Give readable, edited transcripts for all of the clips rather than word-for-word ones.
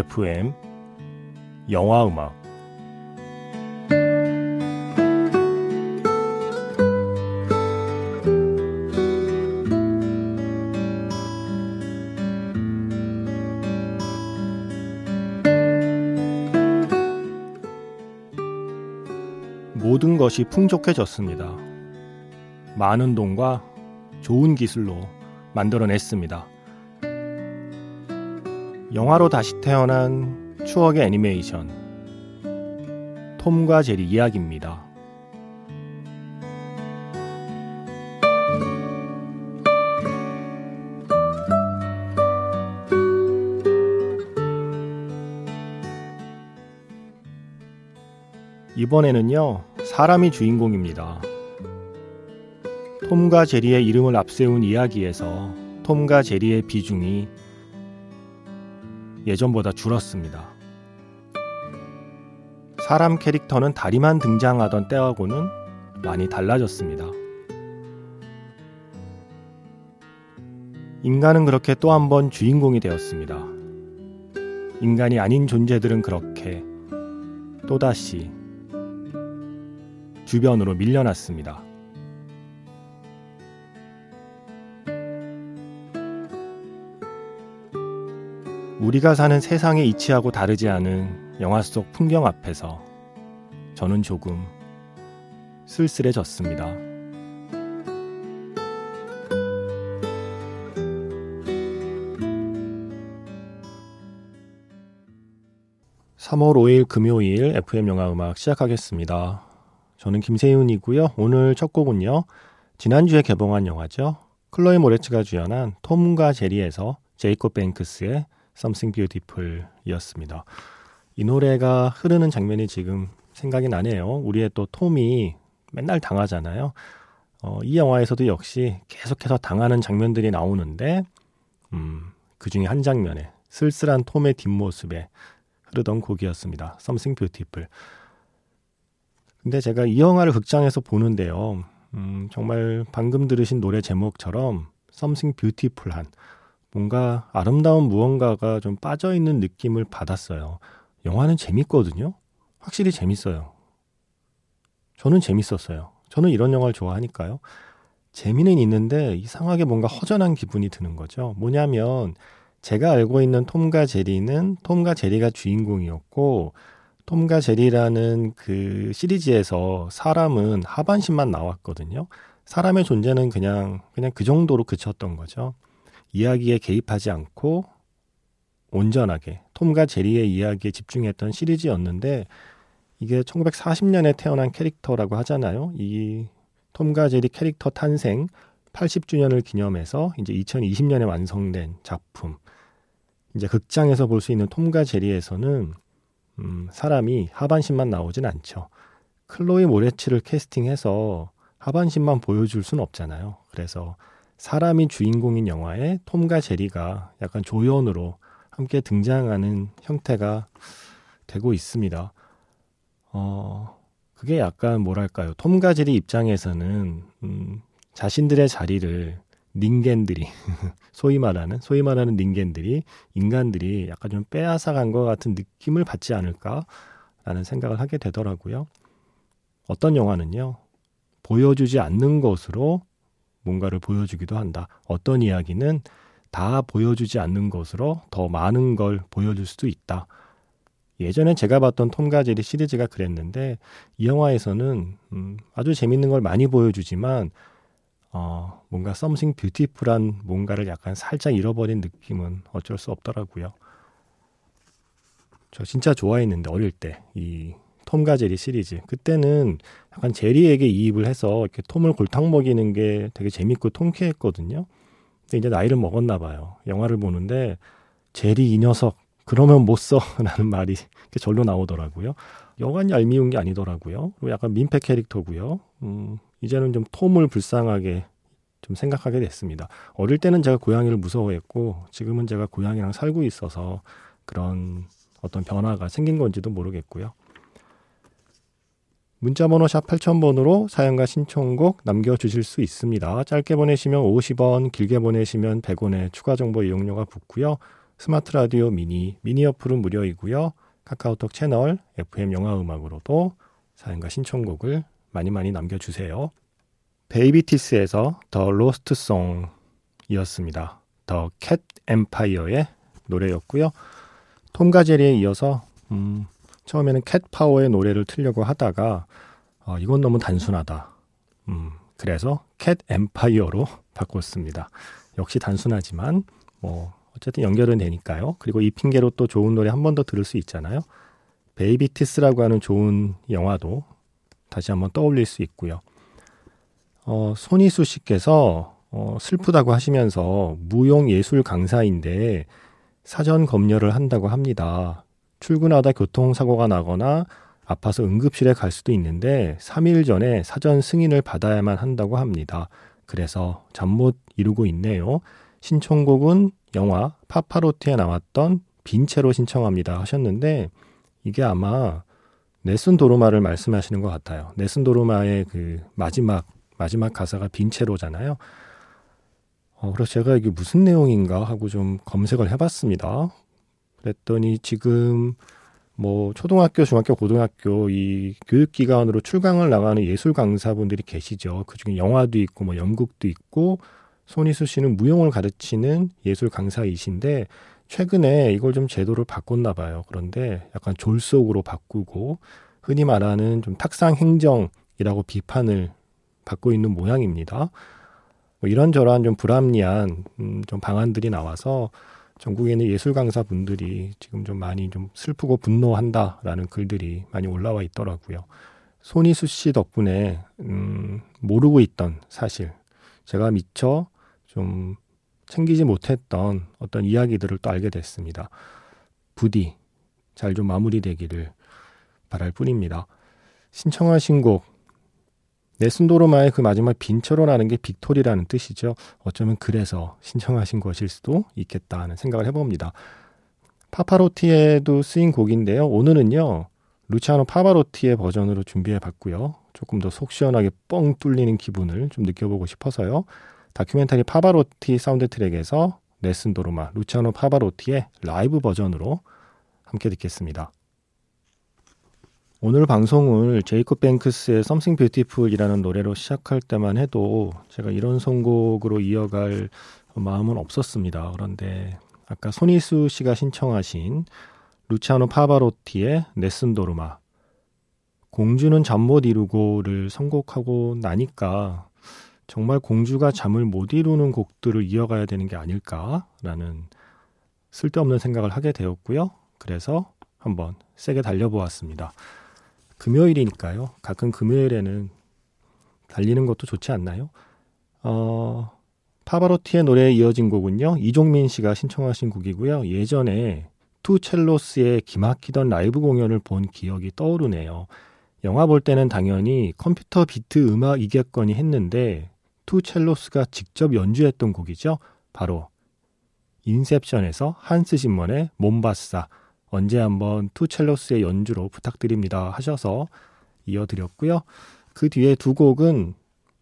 FM 영화음악. 모든 것이 풍족해졌습니다. 많은 돈과 좋은 기술로 만들어냈습니다. 영화로 다시 태어난 추억의 애니메이션 톰과 제리 이야기입니다. 이번에는요, 사람이 주인공입니다. 톰과 제리의 이름을 앞세운 이야기에서 톰과 제리의 비중이 예전보다 줄었습니다. 사람 캐릭터는 다리만 등장하던 때하고는 많이 달라졌습니다. 인간은 그렇게 또 한 번 주인공이 되었습니다. 인간이 아닌 존재들은 그렇게 또다시 주변으로 밀려났습니다. 우리가 사는 세상의 이치하고 다르지 않은 영화 속 풍경 앞에서 저는 조금 쓸쓸해졌습니다. (3월 5일) 금요일 FM 영화음악 시작하겠습니다. 저는 김세윤이고요. 오늘 첫 곡은요, 지난주에 개봉한 영화죠. 클로이 모레츠가 주연한 톰과 제리에서 제이콥 뱅크스의 Something Beautiful 이었습니다. 이 노래가 흐르는 장면이 지금 생각이 나네요. 우리의 또 톰이 맨날 당하잖아요. 이 영화에서도 역시 계속해서 당하는 장면들이 나오는데 그 중에 한 장면에 쓸쓸한 톰의 뒷모습에 흐르던 곡이었습니다. Something Beautiful. 근데 제가 이 영화를 극장에서 보는데요, 정말 방금 들으신 노래 제목처럼 Something Beautiful한 뭔가 아름다운 무언가가 좀 빠져있는 느낌을 받았어요. 영화는 재밌거든요. 확실히 재밌어요. 저는 재밌었어요. 저는 이런 영화를 좋아하니까요. 재미는 있는데 이상하게 뭔가 허전한 기분이 드는 거죠. 뭐냐면 제가 알고 있는 톰과 제리는 톰과 제리가 주인공이었고, 톰과 제리라는 그 시리즈에서 사람은 하반신만 나왔거든요. 사람의 존재는 그냥 그 정도로 그쳤던 거죠. 이야기에 개입하지 않고 온전하게 톰과 제리의 이야기에 집중했던 시리즈였는데, 이게 1940년에 태어난 캐릭터라고 하잖아요. 이 톰과 제리 캐릭터 탄생 80주년을 기념해서 이제 2020년에 완성된 작품. 이제 극장에서 볼 수 있는 톰과 제리에서는 사람이 하반신만 나오진 않죠. 클로이 모레츠를 캐스팅해서 하반신만 보여줄 수는 없잖아요. 그래서 사람이 주인공인 영화에 톰과 제리가 약간 조연으로 함께 등장하는 형태가 되고 있습니다. 그게 약간 뭐랄까요. 톰과 제리 입장에서는 자신들의 자리를 닌겐들이 소위 말하는 닌겐들이, 인간들이 약간 좀 빼앗아간 것 같은 느낌을 받지 않을까라는 생각을 하게 되더라고요. 어떤 영화는요, 보여주지 않는 것으로 뭔가를 보여주기도 한다. 어떤 이야기는 다 보여주지 않는 것으로 더 많은 걸 보여줄 수도 있다. 예전에 제가 봤던 톰과 제리 시리즈가 그랬는데, 이 영화에서는 아주 재밌는 걸 많이 보여주지만 뭔가 something beautiful한 뭔가를 약간 살짝 잃어버린 느낌은 어쩔 수 없더라고요. 저 진짜 좋아했는데, 어릴 때 이 톰과 제리 시리즈, 그때는 약간 제리에게 이입을 해서 이렇게 톰을 골탕 먹이는 게 되게 재밌고 통쾌했거든요. 근데 이제 나이를 먹었나 봐요. 영화를 보는데 제리 이 녀석 그러면 못 써 라는 말이 절로 나오더라고요. 여간 얄미운 게 아니더라고요. 그리고 약간 민폐 캐릭터고요. 이제는 좀 톰을 불쌍하게 좀 생각하게 됐습니다. 어릴 때는 제가 고양이를 무서워했고, 지금은 제가 고양이랑 살고 있어서 그런 어떤 변화가 생긴 건지도 모르겠고요. 문자번호 샵 8000번으로 사연과 신청곡 남겨주실 수 있습니다. 짧게 보내시면 50원, 길게 보내시면 100원의 추가 정보 이용료가 붙고요. 스마트 라디오 미니 어플은 무료이고요. 카카오톡 채널 FM 영화 음악으로도 사연과 신청곡을 많이 남겨주세요. 베이비티스에서 더 로스트 송이었습니다. 더 캣 엠파이어의 노래였고요. 톰과 제리에 이어서 처음에는 캣 파워의 노래를 틀려고 하다가 이건 너무 단순하다. 그래서 캣 엠파이어로 바꿨습니다. 역시 단순하지만 어쨌든 연결은 되니까요. 그리고 이 핑계로 또 좋은 노래 한 번 더 들을 수 있잖아요. 베이비티스라고 하는 좋은 영화도 다시 한번 떠올릴 수 있고요. 손희수 씨께서 슬프다고 하시면서 무용예술 강사인데 사전 검열을 한다고 합니다. 출근하다 교통사고가 나거나 아파서 응급실에 갈 수도 있는데 3일 전에 사전 승인을 받아야만 한다고 합니다. 그래서 잠 못 이루고 있네요. 신청곡은 영화 파파로티에 나왔던 빈 채로 신청합니다 하셨는데 이게 아마 넬슨 도르마를 말씀하시는 것 같아요. 넬슨 도르마의 그 마지막 가사가 빈 채로잖아요. 그래서 제가 이게 무슨 내용인가 하고 좀 검색을 해봤습니다. 그랬더니 지금 초등학교, 중학교, 고등학교 이 교육기관으로 출강을 나가는 예술 강사분들이 계시죠. 그중에 영화도 있고 연극도 있고 손희수 씨는 무용을 가르치는 예술 강사이신데 최근에 이걸 좀 제도를 바꿨나 봐요. 그런데 약간 졸속으로 바꾸고 흔히 말하는 좀 탁상 행정이라고 비판을 받고 있는 모양입니다. 이런저런 좀 불합리한 좀 방안들이 나와서 전국에 있는 예술 강사분들이 지금 좀 많이 좀 슬프고 분노한다라는 글들이 많이 올라와 있더라고요. 손희수 씨 덕분에 모르고 있던 사실, 제가 미처 좀 챙기지 못했던 어떤 이야기들을 또 알게 됐습니다. 부디 잘 좀 마무리되기를 바랄 뿐입니다. 신청하신 곡 넬슨 도르마의 그 마지막 빈처로라는 게 빅토리라는 뜻이죠. 어쩌면 그래서 신청하신 것일 수도 있겠다 하는 생각을 해봅니다. 파파로티에도 쓰인 곡인데요. 오늘은요. 루치아노 파바로티의 버전으로 준비해봤고요. 조금 더 속 시원하게 뻥 뚫리는 기분을 좀 느껴보고 싶어서요. 다큐멘터리 파바로티 사운드 트랙에서 넬슨 도르마, 루치아노 파바로티의 라이브 버전으로 함께 듣겠습니다. 오늘 방송을 제이콥 뱅크스의 Something Beautiful이라는 노래로 시작할 때만 해도 제가 이런 선곡으로 이어갈 마음은 없었습니다. 그런데 아까 손희수 씨가 신청하신 루치아노 파바로티의 넬슨 도르마, 공주는 잠 못 이루고를 선곡하고 나니까 정말 공주가 잠을 못 이루는 곡들을 이어가야 되는 게 아닐까라는 쓸데없는 생각을 하게 되었고요. 그래서 한번 세게 달려보았습니다. 금요일이니까요. 가끔 금요일에는 달리는 것도 좋지 않나요? 파바로티의 노래에 이어진 곡은요. 이종민 씨가 신청하신 곡이고요. 예전에 투첼로스의 기막히던 라이브 공연을 본 기억이 떠오르네요. 영화 볼 때는 당연히 컴퓨터 비트 음악이겠거니 했는데 투첼로스가 직접 연주했던 곡이죠. 바로 인셉션에서 한스 짐머의 몬바사, 언제 한번 투첼로스의 연주로 부탁드립니다 하셔서 이어드렸고요. 그 뒤에 두 곡은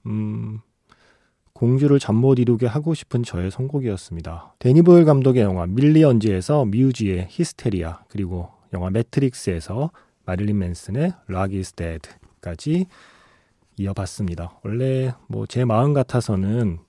공주를 잠 못 이루게 하고 싶은 저의 선곡이었습니다. 데니 보일 감독의 영화 밀리언즈에서 뮤지의 히스테리아, 그리고 영화 매트릭스에서 마릴린 맨슨의 락 이즈 데드까지 이어봤습니다. 원래 제 마음 같아서는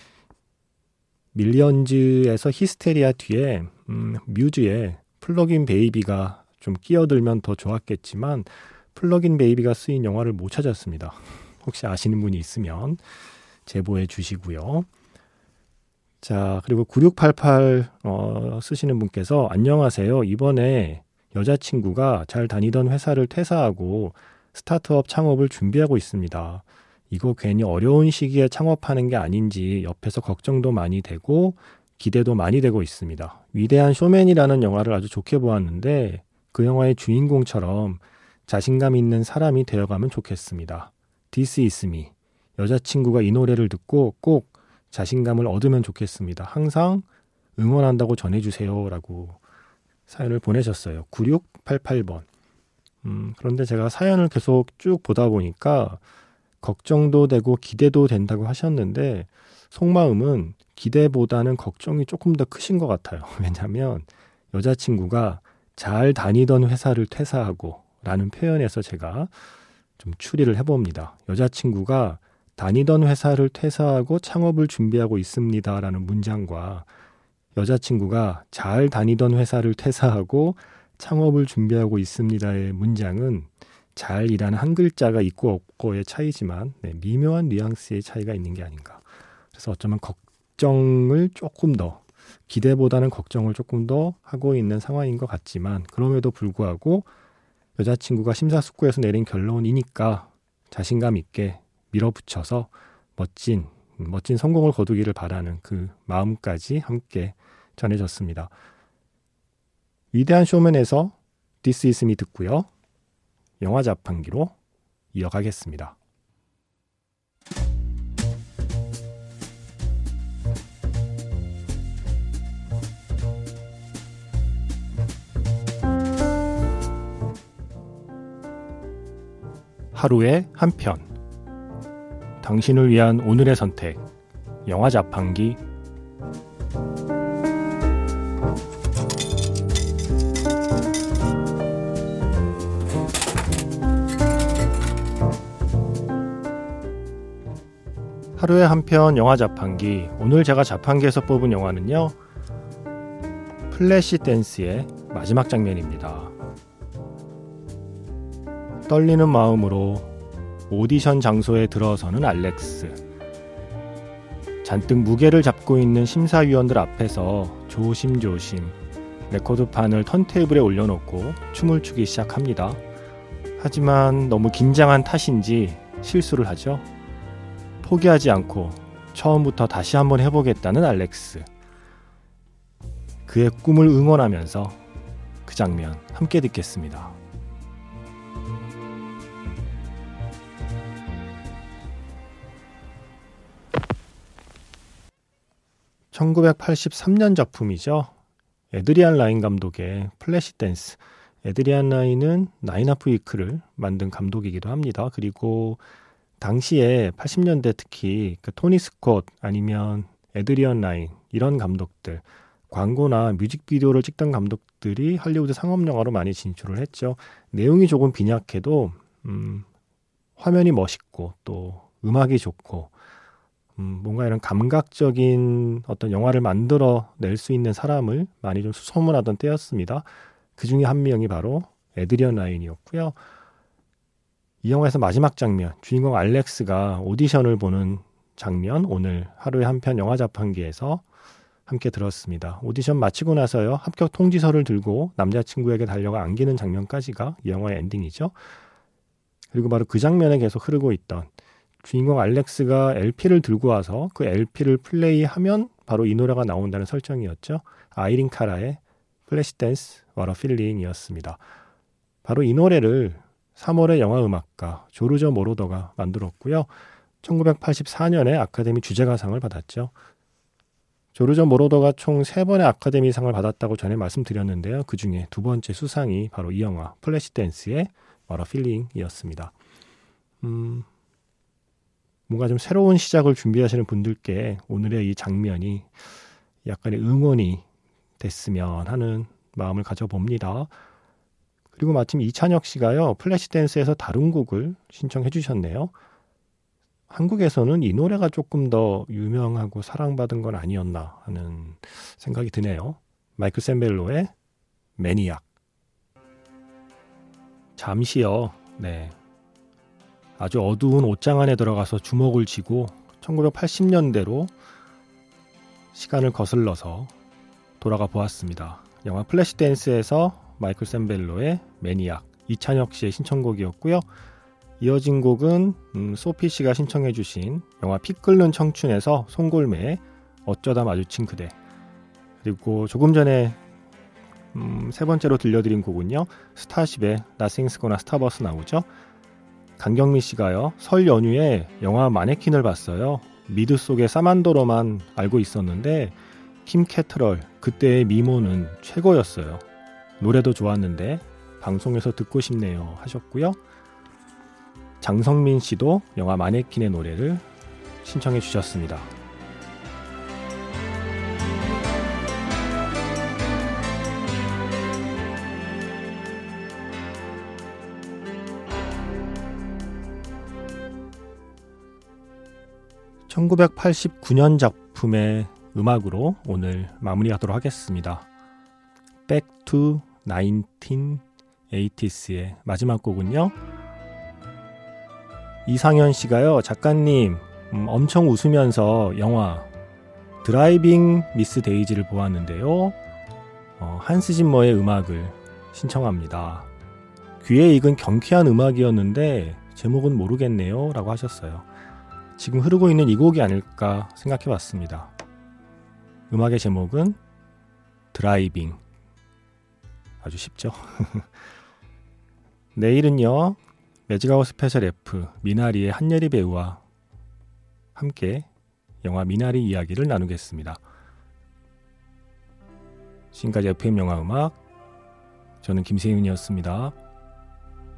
밀리언즈에서 히스테리아 뒤에 뮤즈의 플러그인 베이비가 좀 끼어들면 더 좋았겠지만 플러그인 베이비가 쓰인 영화를 못 찾았습니다. 혹시 아시는 분이 있으면 제보해 주시고요. 자, 그리고 9688 쓰시는 분께서 안녕하세요. 이번에 여자친구가 잘 다니던 회사를 퇴사하고 스타트업 창업을 준비하고 있습니다. 이거 괜히 어려운 시기에 창업하는 게 아닌지 옆에서 걱정도 많이 되고 기대도 많이 되고 있습니다. 위대한 쇼맨이라는 영화를 아주 좋게 보았는데 그 영화의 주인공처럼 자신감 있는 사람이 되어가면 좋겠습니다. This is me. 여자친구가 이 노래를 듣고 꼭 자신감을 얻으면 좋겠습니다. 항상 응원한다고 전해주세요 라고 사연을 보내셨어요. 9688번. 그런데 제가 사연을 계속 쭉 보다 보니까 걱정도 되고 기대도 된다고 하셨는데 속마음은 기대보다는 걱정이 조금 더 크신 것 같아요. 왜냐하면 여자친구가 잘 다니던 회사를 퇴사하고 라는 표현에서 제가 좀 추리를 해봅니다. 여자친구가 다니던 회사를 퇴사하고 창업을 준비하고 있습니다 라는 문장과 여자친구가 잘 다니던 회사를 퇴사하고 창업을 준비하고 있습니다의 문장은 잘이라는 한 글자가 있고 없고의 차이지만 미묘한 뉘앙스의 차이가 있는 게 아닌가. 그래서 어쩌면 걱정을 조금 더, 기대보다는 걱정을 조금 더 하고 있는 상황인 것 같지만 그럼에도 불구하고 여자친구가 심사숙고해서 내린 결론이니까 자신감 있게 밀어붙여서 멋진 성공을 거두기를 바라는 그 마음까지 함께 전해졌습니다. 위대한 쇼맨에서 This Is Me 듣고요. 영화 자판기로 이어가겠습니다. 하루에 한 편. 당신을 위한 오늘의 선택. 영화 자판기. 하루에 한 편 영화 자판기. 오늘 제가 자판기에서 뽑은 영화는요, 플래시 댄스의 마지막 장면입니다. 떨리는 마음으로 오디션 장소에 들어서는 알렉스. 잔뜩 무게를 잡고 있는 심사위원들 앞에서 조심조심 레코드판을 턴테이블에 올려놓고 춤을 추기 시작합니다. 하지만 너무 긴장한 탓인지 실수를 하죠. 포기하지 않고 처음부터 다시 한번 해보겠다는 알렉스. 그의 꿈을 응원하면서 그 장면 함께 듣겠습니다. (1983년) 작품이죠. 에드리안 라인 감독의 플래시 댄스. 에드리안 라인은 나인 하프 위크를 만든 감독이기도 합니다. 그리고 당시에 80년대 특히 그 토니 스콧 아니면 에드리안 라인 이런 감독들, 광고나 뮤직비디오를 찍던 감독들이 할리우드 상업영화로 많이 진출을 했죠. 내용이 조금 빈약해도 화면이 멋있고 또 음악이 좋고 뭔가 이런 감각적인 어떤 영화를 만들어 낼 수 있는 사람을 많이 좀 수소문하던 때였습니다. 그 중에 한 명이 바로 에드리안 라인이었고요. 이 영화에서 마지막 장면, 주인공 알렉스가 오디션을 보는 장면, 오늘 하루에 한 편 영화 자판기에서 함께 들었습니다. 오디션 마치고 나서요, 합격 통지서를 들고 남자친구에게 달려가 안기는 장면까지가 이 영화의 엔딩이죠. 그리고 바로 그 장면에 계속 흐르고 있던 주인공 알렉스가 LP를 들고 와서 그 LP를 플레이하면 바로 이 노래가 나온다는 설정이었죠. 아이린 카라의 플래시 댄스 What a Feeling이었습니다. 바로 이 노래를 3월의 영화음악가 조르저 모로더가 만들었고요. 1984년에 아카데미 주제가상을 받았죠. 조르저 모로더가 총 3번의 아카데미상을 받았다고 전에 말씀드렸는데요. 그 중에 두 번째 수상이 바로 이 영화 플래시 댄스의 What a Feeling이었습니다. 뭔가 좀 새로운 시작을 준비하시는 분들께 오늘의 이 장면이 약간의 응원이 됐으면 하는 마음을 가져봅니다. 그리고 마침 이찬혁 씨가요, 플래시 댄스에서 다른 곡을 신청해 주셨네요. 한국에서는 이 노래가 조금 더 유명하고 사랑받은 건 아니었나 하는 생각이 드네요. 마이클 샌벨로의 매니악. 잠시요. 네. 아주 어두운 옷장 안에 들어가서 주먹을 쥐고 1980년대로 시간을 거슬러서 돌아가 보았습니다. 영화 플래시 댄스에서 마이클 샌벨로의 매니악, 이찬혁 씨의 신청곡이었고요. 이어진 곡은 소피 씨가 신청해 주신 영화 피 끓는 청춘에서 송골매의 어쩌다 마주친 그대. 그리고 조금 전에 세 번째로 들려드린 곡은요, 스타쉽의 Nothing's Gonna Stop Us 나오죠. 강경미 씨가요, 설 연휴에 영화 마네킹을 봤어요. 미드 속의 사만더로만 알고 있었는데 킴 캐트럴, 그때의 미모는 최고였어요. 노래도 좋았는데 방송에서 듣고 싶네요 하셨고요. 장성민 씨도 영화 마네킹의 노래를 신청해 주셨습니다. 1989년 작품의 음악으로 오늘 마무리하도록 하겠습니다. Back to 1980s의 마지막 곡은요. 이상현 씨가요. 작가님 엄청 웃으면서 영화 드라이빙 미스 데이지를 보았는데요. 한스 짐머의 음악을 신청합니다. 귀에 익은 경쾌한 음악이었는데 제목은 모르겠네요 라고 하셨어요. 지금 흐르고 있는 이 곡이 아닐까 생각해 봤습니다. 음악의 제목은 드라이빙. 아주 쉽죠? 내일은요. 매직아웃 스페셜 F 미나리의 한예리 배우와 함께 영화 미나리 이야기를 나누겠습니다. 지금까지 FM 영화음악 저는 김세윤이었습니다.